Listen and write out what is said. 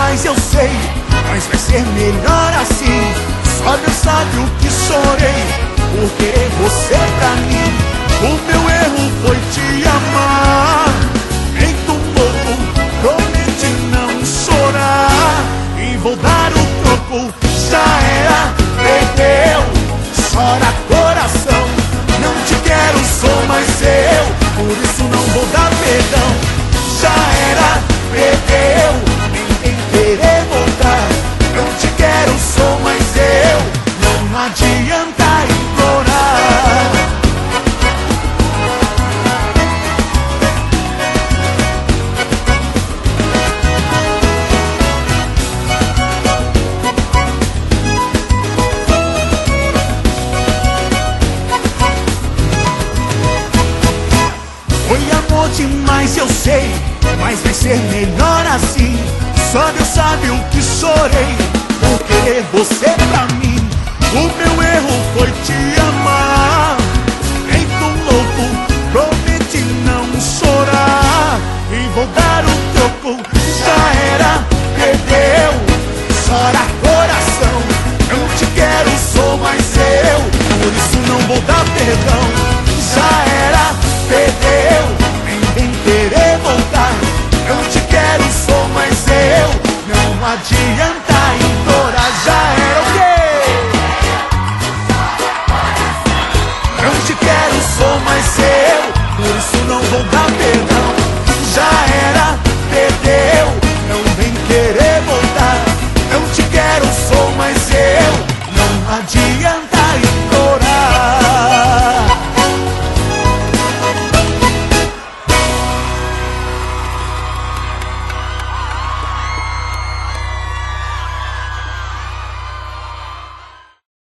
demais, eu sei, mas vai ser melhor assim. Só Deus sabe o que chorei por querer você pra mim. O meu erro foi te amar, feito um louco, prometi não chorar. E vou dar o troco, já era, perdeu. Chora coração, não te quero, sou mais eu, por isso não vou dar perdão. Já era, perdeu, nem querer voltar. Não te quero, sou mais eu, não adianta implorar. Foi amor demais, eu sei, mas vai ser melhor assim. Só Deus sabe o que chorei por querer você pra mim. O meu erro foi te amar, feito um louco,